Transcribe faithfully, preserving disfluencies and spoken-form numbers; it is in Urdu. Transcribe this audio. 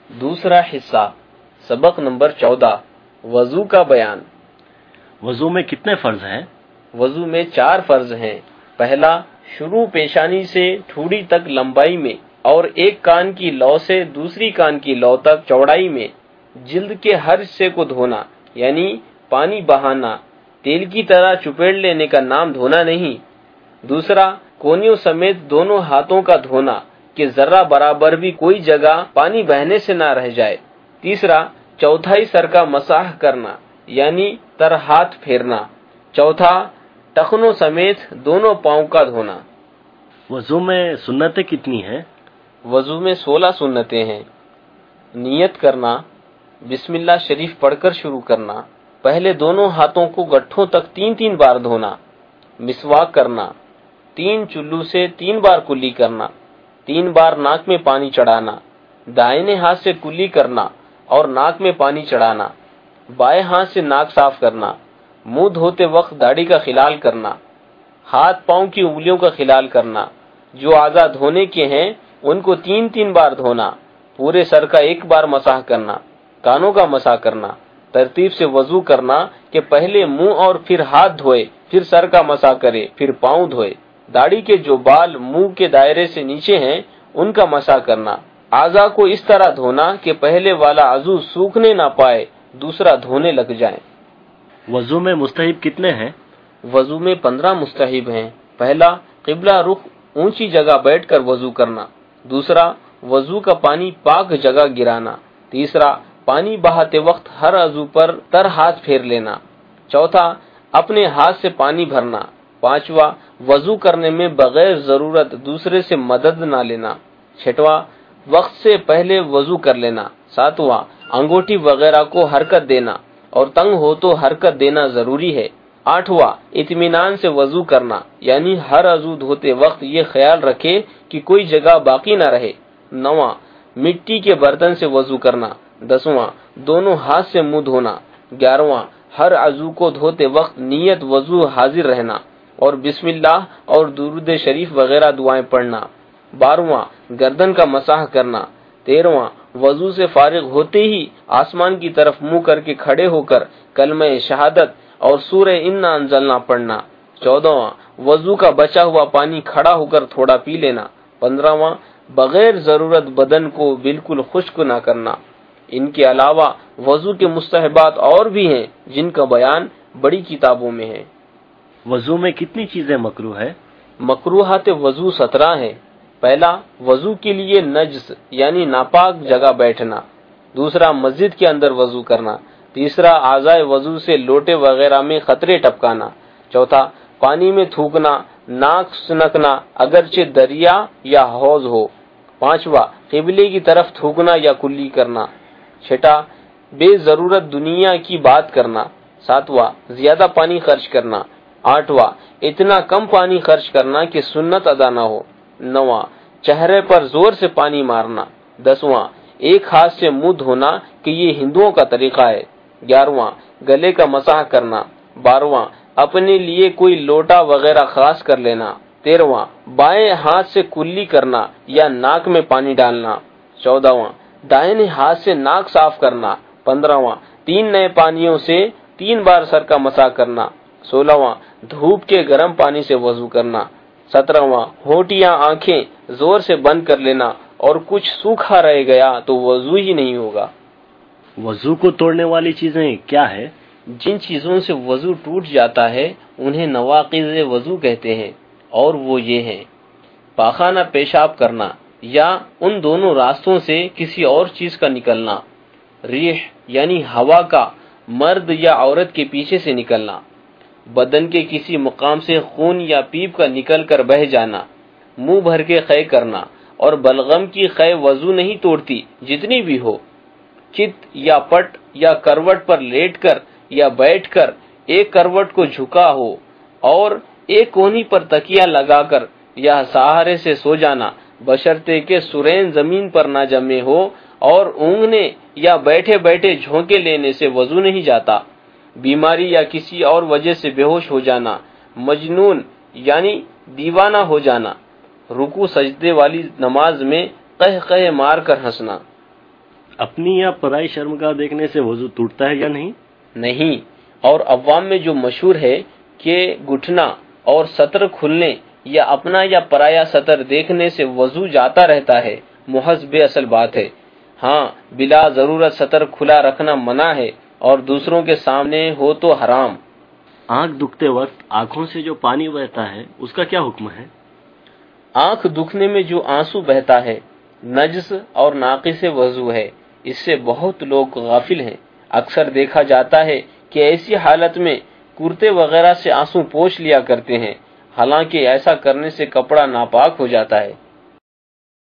دوسرا حصہ سبق نمبر چودہ وضو کا بیان۔ وضو میں کتنے فرض ہیں؟ وضو میں چار فرض ہیں۔ پہلا، شروع پیشانی سے ٹھوڑی تک لمبائی میں اور ایک کان کی لو سے دوسری کان کی لو تک چوڑائی میں جلد کے ہر حصے کو دھونا، یعنی پانی بہانا، تیل کی طرح چپیڑ لینے کا نام دھونا نہیں۔ دوسرا، کونیوں سمیت دونوں ہاتھوں کا دھونا کہ ذرہ برابر بھی کوئی جگہ پانی بہنے سے نہ رہ جائے۔ تیسرا، چوتھائی سر کا مسح کرنا، یعنی تر ہاتھ پھیرنا۔ چوتھا، ٹخنوں سمیت دونوں پاؤں کا دھونا۔ وضو میں سنتیں کتنی ہیں؟ وضو میں سولہ سنتیں ہیں۔ نیت کرنا، بسم اللہ شریف پڑھ کر شروع کرنا، پہلے دونوں ہاتھوں کو گٹھوں تک تین تین بار دھونا، مسواک کرنا، تین چلو سے تین بار کلی کرنا، تین بار ناک میں پانی چڑھانا، دائیں ہاتھ سے کلی کرنا اور ناک میں پانی چڑھانا، بائیں ہاتھ سے ناک صاف کرنا، منہ دھوتے وقت داڑھی کا خلال کرنا، ہاتھ پاؤں کی انگلیوں کا خلال کرنا، جو اعضاء دھونے کے ہیں ان کو تین تین بار دھونا، پورے سر کا ایک بار مسح کرنا، کانوں کا مسح کرنا، ترتیب سے وضو کرنا کہ پہلے منہ اور پھر ہاتھ دھوئے، پھر سر کا مسح کرے، پھر پاؤں دھوئے، داڑھی کے جو بال منہ کے دائرے سے نیچے ہیں ان کا مسح کرنا، اعضاء کو اس طرح دھونا کہ پہلے والا عضو سوکھنے نہ پائے، دوسرا دھونے لگ جائے۔ وضو میں مستحب کتنے ہیں؟ وضو میں پندرہ مستحب ہیں۔ پہلا، قبلہ رخ اونچی جگہ بیٹھ کر وضو کرنا۔ دوسرا، وضو کا پانی پاک جگہ گرانا۔ تیسرا، پانی بہاتے وقت ہر عضو پر تر ہاتھ پھیر لینا۔ چوتھا، اپنے ہاتھ سے پانی بھرنا۔ پانچواں، وضو کرنے میں بغیر ضرورت دوسرے سے مدد نہ لینا۔ چھٹواں، وقت سے پہلے وضو کر لینا۔ ساتواں، انگوٹھی وغیرہ کو حرکت دینا اور تنگ ہو تو حرکت دینا ضروری ہے۔ آٹھواں، اطمینان سے وضو کرنا، یعنی ہر عضو دھوتے وقت یہ خیال رکھے کہ کوئی جگہ باقی نہ رہے۔ نواں، مٹی کے برتن سے وضو کرنا۔ دسواں، دونوں ہاتھ سے منہ دھونا۔ گیارہواں، ہر عضو کو دھوتے وقت نیت وضو حاضر رہنا اور بسم اللہ اور درود شریف وغیرہ دعائیں پڑھنا۔ بارہواں، گردن کا مسح کرنا۔ تیرہواں، وضو سے فارغ ہوتے ہی آسمان کی طرف منہ کر کے کھڑے ہو کر کلمہ شہادت اور سورہ انا انزلنا پڑھنا۔ چودہواں، وضو کا بچا ہوا پانی کھڑا ہو کر تھوڑا پی لینا۔ پندرہواں، بغیر ضرورت بدن کو بالکل خشک نہ کرنا۔ ان کے علاوہ وضو کے مستحبات اور بھی ہیں جن کا بیان بڑی کتابوں میں ہے۔ وضو میں کتنی چیزیں مکروہ ہے؟ مکروہات وضو سترہ ہیں۔ پہلا، وضو کے لیے نجس یعنی ناپاک جگہ بیٹھنا۔ دوسرا، مسجد کے اندر وضو کرنا۔ تیسرا، اعضائے وضو سے لوٹے وغیرہ میں قطرے ٹپکانا۔ چوتھا، پانی میں تھوکنا، ناک سنکنا اگرچہ دریا یا حوض ہو۔ پانچواں، قبلے کی طرف تھوکنا یا کلی کرنا۔ چھٹا، بے ضرورت دنیا کی بات کرنا۔ ساتواں، زیادہ پانی خرچ کرنا۔ آٹھواں، اتنا کم پانی خرچ کرنا کہ سنت ادا نہ ہو۔ نواں، چہرے پر زور سے پانی مارنا۔ دسواں، ایک ہاتھ سے منہ دھونا کہ یہ ہندوؤں کا طریقہ ہے۔ گیارہواں، گلے کا مسح کرنا۔ بارہواں، اپنے لیے کوئی لوٹا وغیرہ خاص کر لینا۔ تیرہواں، بائیں ہاتھ سے کلی کرنا یا ناک میں پانی ڈالنا۔ چودہواں، دائیں ہاتھ سے ناک صاف کرنا۔ پندرہواں، تین نئے پانیوں سے تین بار سر کا مسح کرنا۔ سولہواں، دھوپ کے گرم پانی سے وضو کرنا۔ سترہواں، ہونٹ یا آنکھیں زور سے بند کر لینا اور کچھ سوکھا رہ گیا تو وضو ہی نہیں ہوگا۔ وضو کو توڑنے والی چیزیں کیا ہے؟ جن چیزوں سے وضو ٹوٹ جاتا ہے انہیں نواقض وضو کہتے ہیں، اور وہ یہ ہیں: پاخانہ پیشاب کرنا یا ان دونوں راستوں سے کسی اور چیز کا نکلنا، ریح یعنی ہوا کا مرد یا عورت کے پیچھے سے نکلنا، بدن کے کسی مقام سے خون یا پیپ کا نکل کر بہہ جانا، منہ بھر کے قے کرنا، اور بلغم کی قے وضو نہیں توڑتی جتنی بھی ہو، چت یا پٹ یا کروٹ پر لیٹ کر یا بیٹھ کر ایک کروٹ کو جھکا ہو اور ایک کونی پر تکیہ لگا کر یا سہارے سے سو جانا، بشرطے کہ سرین زمین پر نہ جمے ہو، اور اونگنے یا بیٹھے بیٹھے جھونکے لینے سے وضو نہیں جاتا، بیماری یا کسی اور وجہ سے بے ہوش ہو جانا، مجنون یعنی دیوانہ ہو جانا، رکوع سجدے والی نماز میں قہ قہ مار کر ہنسنا۔ اپنی یا پرائی شرمگاہ دیکھنے سے وضو ٹوٹتا ہے یا نہیں؟ نہیں، اور عوام میں جو مشہور ہے کہ گھٹنا اور سطر کھلنے یا اپنا یا پرایا سطر دیکھنے سے وضو جاتا رہتا ہے، محض بے اصل بات ہے۔ ہاں، بلا ضرورت سطر کھلا رکھنا منع ہے اور دوسروں کے سامنے ہو تو حرام۔ آنکھ دکھتے وقت آنکھوں سے جو پانی بہتا ہے اس کا کیا حکم ہے؟ آنکھ دکھنے میں جو آنسو بہتا ہے نجس اور ناقص وضو ہے، اس سے بہت لوگ غافل ہیں۔ اکثر دیکھا جاتا ہے کہ ایسی حالت میں کرتے وغیرہ سے آنسو پوچھ لیا کرتے ہیں، حالانکہ ایسا کرنے سے کپڑا ناپاک ہو جاتا ہے۔